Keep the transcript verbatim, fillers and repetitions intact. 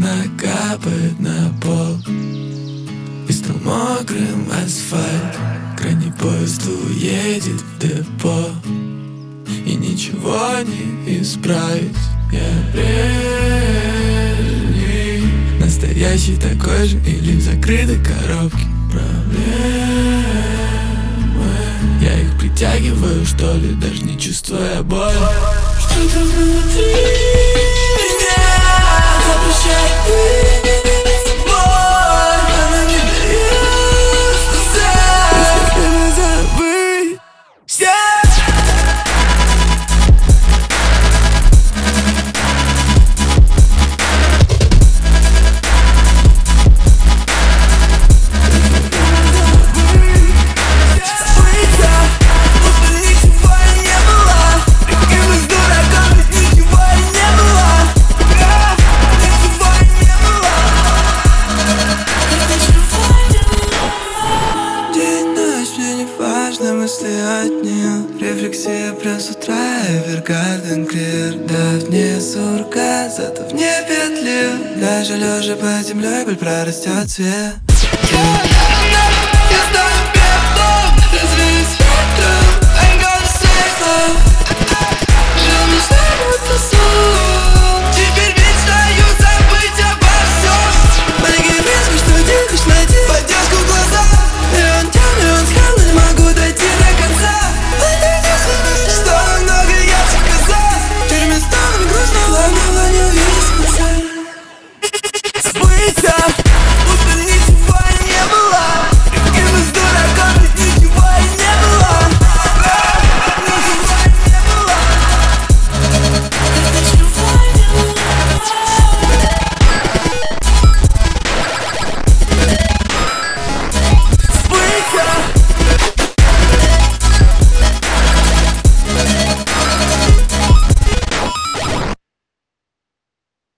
Она капает на пол и стал мокрым асфальт. Крайний поезд уедет в депо, и ничего не исправить. Я прежний, настоящий такой же или в закрытой коробке. Проблемы, я их притягиваю, что ли, даже не чувствуя боль. Что-то внутри меня запрещает быть с тобой. Она не дает сказать, если тебя забыть. Мысли от нее, рефлексия прям с утра, Эвергарден клир. Да вне сурка, зато вне петли. Даже лежа под землей боль прорастет цвет. Я стану пеплом, развеюсь ветром. I'm gonna save love. Жил мечтой будто сон. Теперь мечтаю забыть обо всем. Маленький риск, что делаешь, найти поддержку в глаза. Миллион тем, миллион скал, не могу дойти до конца. Что намного ярче казалось. Теперь местами грустно, главного не увидеть конца. Забыться.